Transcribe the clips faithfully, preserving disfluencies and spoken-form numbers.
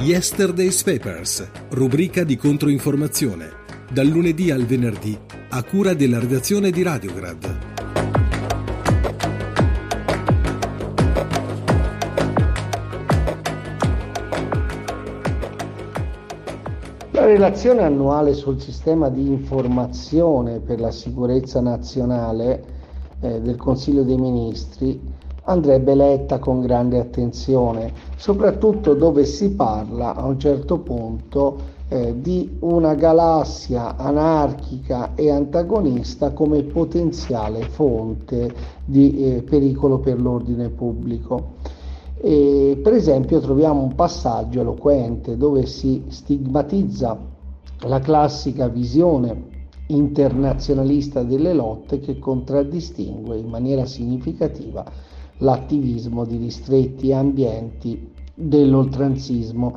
Yesterday's Papers, rubrica di controinformazione, dal lunedì al venerdì, a cura della redazione di Radiograd. La relazione annuale sul sistema di informazione per la sicurezza nazionale eh, del Consiglio dei Ministri andrebbe letta con grande attenzione, soprattutto dove si parla a un certo punto eh, di una galassia anarchica e antagonista come potenziale fonte di eh, pericolo per l'ordine pubblico. E, per esempio, troviamo un passaggio eloquente dove si stigmatizza la classica visione internazionalista delle lotte che contraddistingue in maniera significativa l'attivismo di ristretti ambienti dell'oltranzismo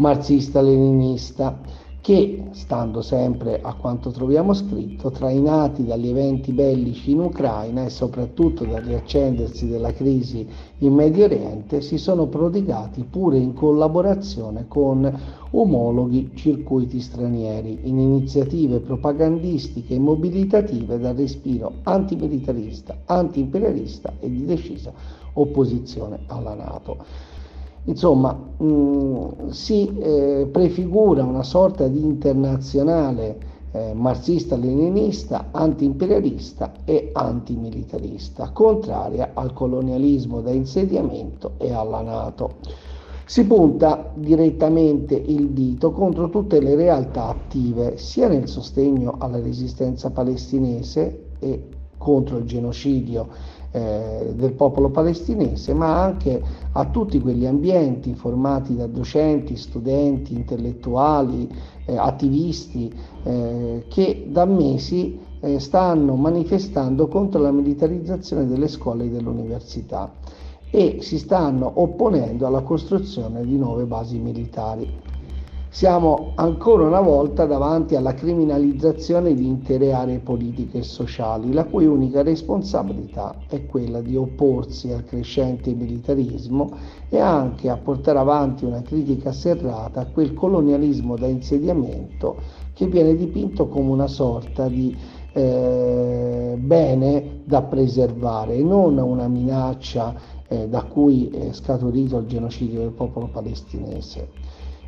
marxista-leninista che, stando sempre a quanto troviamo scritto, trainati dagli eventi bellici in Ucraina e soprattutto dal riaccendersi della crisi in Medio Oriente, si sono prodigati pure in collaborazione con omologhi circuiti stranieri in iniziative propagandistiche e mobilitative dal respiro antimilitarista, antiimperialista e di decisa opposizione alla NATO. Insomma, mh, si eh, prefigura una sorta di internazionale eh, marxista-leninista, anti-imperialista e antimilitarista, contraria al colonialismo da insediamento e alla NATO. Si punta direttamente il dito contro tutte le realtà attive, sia nel sostegno alla resistenza palestinese e contro il genocidio Eh, del popolo palestinese, ma anche a tutti quegli ambienti formati da docenti, studenti, intellettuali, eh, attivisti eh, che da mesi eh, stanno manifestando contro la militarizzazione delle scuole e dell'università e si stanno opponendo alla costruzione di nuove basi militari. Siamo ancora una volta davanti alla criminalizzazione di intere aree politiche e sociali, la cui unica responsabilità è quella di opporsi al crescente militarismo e anche a portare avanti una critica serrata a quel colonialismo da insediamento che viene dipinto come una sorta di eh, bene da preservare e non una minaccia eh, da cui è scaturito il genocidio del popolo palestinese.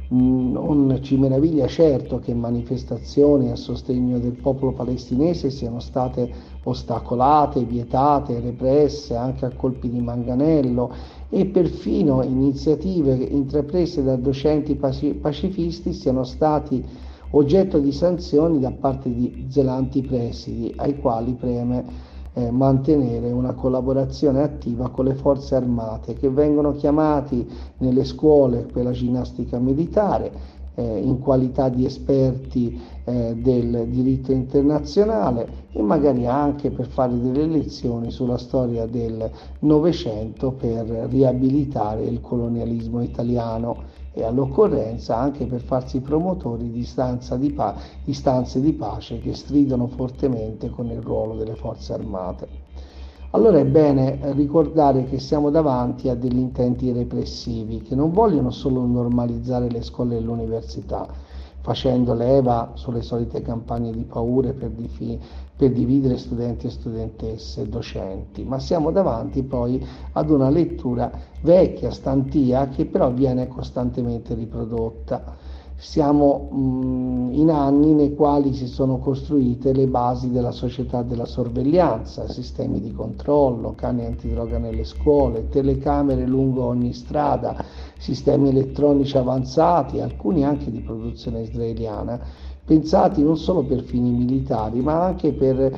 Non ci meraviglia certo che manifestazioni a sostegno del popolo palestinese siano state ostacolate, vietate, represse anche a colpi di manganello e perfino iniziative intraprese da docenti pacifisti siano stati oggetto di sanzioni da parte di zelanti presidi ai quali preme Eh, mantenere una collaborazione attiva con le forze armate che vengono chiamati nelle scuole per la ginnastica militare eh, in qualità di esperti eh, del diritto internazionale e magari anche per fare delle lezioni sulla storia del Novecento per riabilitare il colonialismo italiano e all'occorrenza anche per farsi promotori di, stanza di pa- di stanze di pace che stridono fortemente con il ruolo delle forze armate. Allora è bene ricordare che siamo davanti a degli intenti repressivi che non vogliono solo normalizzare le scuole e l'università, facendo leva sulle solite campagne di paure per, difi- per dividere studenti e studentesse e docenti, ma siamo davanti poi ad una lettura vecchia, stantia, che però viene costantemente riprodotta. Siamo mh, in anni nei quali si sono costruite le basi della società della sorveglianza, sistemi di controllo, cani antidroga nelle scuole, telecamere lungo ogni strada, sistemi elettronici avanzati, alcuni anche di produzione israeliana, pensati non solo per fini militari, ma anche per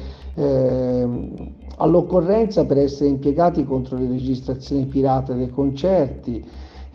eh, all'occorrenza per essere impiegati contro le registrazioni pirata dei concerti.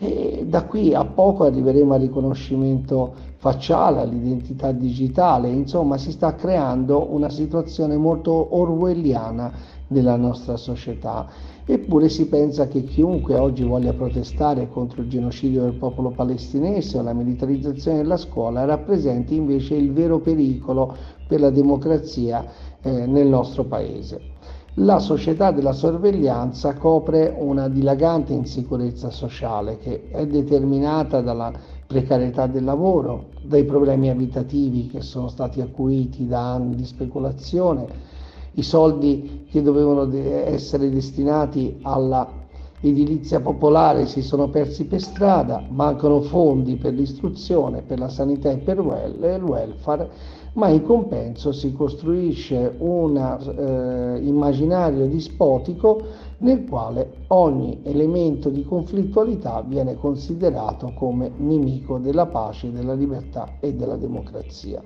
E da qui a poco arriveremo al riconoscimento facciale, all'identità digitale, insomma si sta creando una situazione molto orwelliana nella nostra società. Eppure si pensa che chiunque oggi voglia protestare contro il genocidio del popolo palestinese o la militarizzazione della scuola rappresenti invece il vero pericolo per la democrazia eh, nel nostro paese. La società della sorveglianza copre una dilagante insicurezza sociale che è determinata dalla precarietà del lavoro, dai problemi abitativi che sono stati acuiti da anni di speculazione, i soldi che dovevano de- essere destinati alla edilizia popolare si sono persi per strada, mancano fondi per l'istruzione, per la sanità e per il welfare, ma in compenso si costruisce un eh, immaginario dispotico nel quale ogni elemento di conflittualità viene considerato come nemico della pace, della libertà e della democrazia.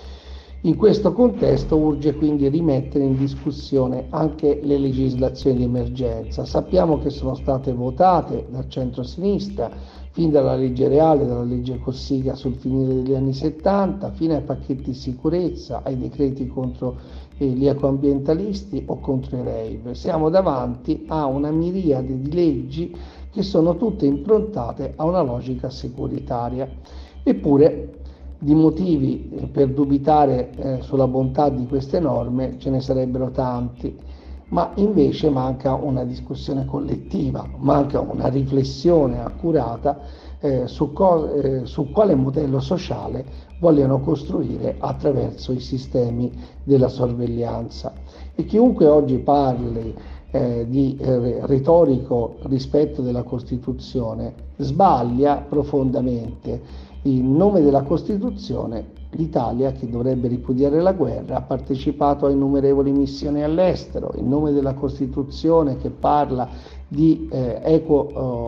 In questo contesto urge quindi rimettere in discussione anche le legislazioni di emergenza. Sappiamo che sono state votate dal centro-sinistra, fin dalla legge Reale, dalla legge Cossiga sul finire degli anni settanta, fino ai pacchetti sicurezza, ai decreti contro eh, gli ecoambientalisti o contro i rave. Siamo davanti a una miriade di leggi che sono tutte improntate a una logica securitaria. Eppure, di motivi per dubitare eh, sulla bontà di queste norme ce ne sarebbero tanti, ma invece manca una discussione collettiva, manca una riflessione accurata eh, su, co- eh, su quale modello sociale vogliono costruire attraverso i sistemi della sorveglianza. E chiunque oggi parli eh, di eh, retorico rispetto della Costituzione sbaglia profondamente. In nome della Costituzione, l'Italia, che dovrebbe ripudiare la guerra, ha partecipato a innumerevoli missioni all'estero. In nome della Costituzione, che parla di eh, equo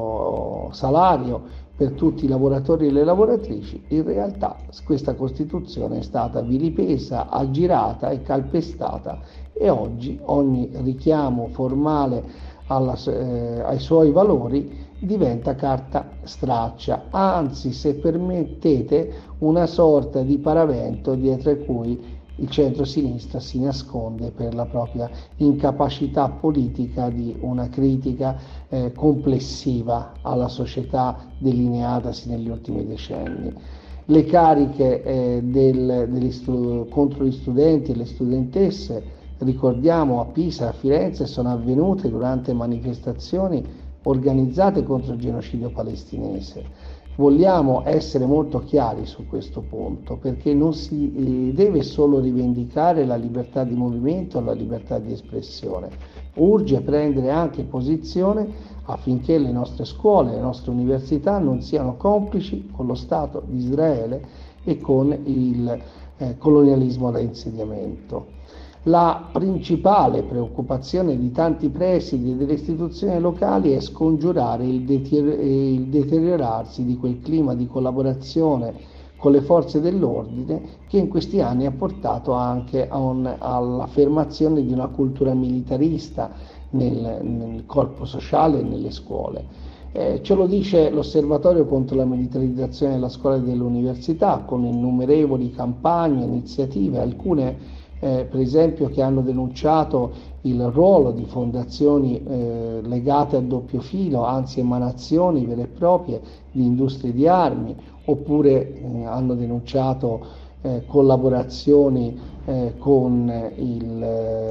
oh, salario per tutti i lavoratori e le lavoratrici, in realtà questa Costituzione è stata vilipesa, aggirata e calpestata, e oggi ogni richiamo formale alla, eh, ai suoi valori diventa carta straccia, anzi, se permettete, una sorta di paravento dietro cui il centro-sinistra si nasconde per la propria incapacità politica di una critica eh, complessiva alla società delineatasi negli ultimi decenni. Le cariche eh, del, degli stu- contro gli studenti e le studentesse, ricordiamo, a Pisa e a Firenze sono avvenute durante manifestazioni organizzate contro il genocidio palestinese. Vogliamo essere molto chiari su questo punto, perché non si deve solo rivendicare la libertà di movimento o la libertà di espressione. Urge prendere anche posizione affinché le nostre scuole, le nostre università non siano complici con lo Stato di Israele e con il eh, colonialismo da insediamento. La principale preoccupazione di tanti presidi e delle istituzioni locali è scongiurare il, deterior- il deteriorarsi di quel clima di collaborazione con le forze dell'ordine che in questi anni ha portato anche a un, all'affermazione di una cultura militarista nel, nel corpo sociale e nelle scuole. Eh, ce lo dice l'Osservatorio contro la militarizzazione della scuola e dell'università, con innumerevoli campagne, iniziative, alcune Eh, per esempio che hanno denunciato il ruolo di fondazioni eh, legate a doppio filo, anzi emanazioni vere e proprie di industrie di armi, oppure eh, hanno denunciato eh, collaborazioni eh, con il,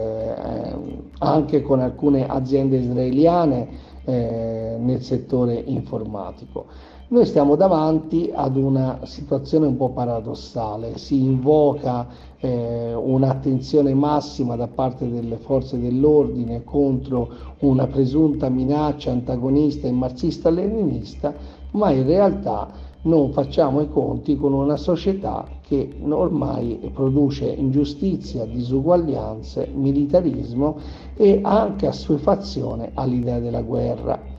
eh, anche con alcune aziende israeliane eh, nel settore informatico. Noi stiamo davanti ad una situazione un po' paradossale, si invoca eh, un'attenzione massima da parte delle forze dell'ordine contro una presunta minaccia antagonista e marxista-leninista, ma in realtà non facciamo i conti con una società che ormai produce ingiustizia, disuguaglianze, militarismo e anche assuefazione all'idea della guerra.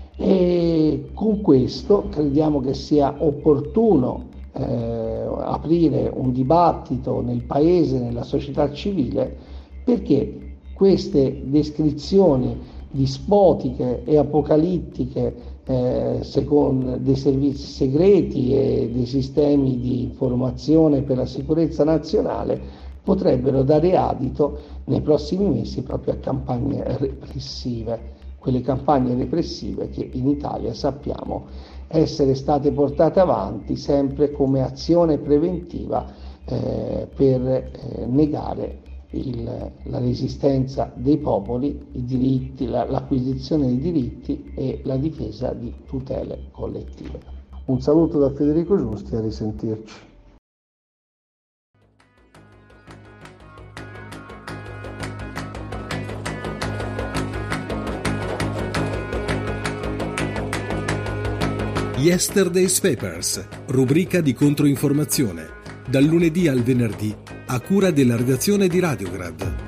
E con questo crediamo che sia opportuno eh, aprire un dibattito nel paese, nella società civile, perché queste descrizioni dispotiche e apocalittiche eh, secondo dei servizi segreti e dei sistemi di informazione per la sicurezza nazionale potrebbero dare adito nei prossimi mesi proprio a campagne repressive. Quelle campagne repressive che in Italia sappiamo essere state portate avanti sempre come azione preventiva eh, per eh, negare il, la resistenza dei popoli, i diritti, la, l'acquisizione dei diritti e la difesa di tutele collettive. Un saluto da Federico Giusti e a risentirci. Yesterday's Papers, rubrica di controinformazione, dal lunedì al venerdì, a cura della redazione di Radiograd.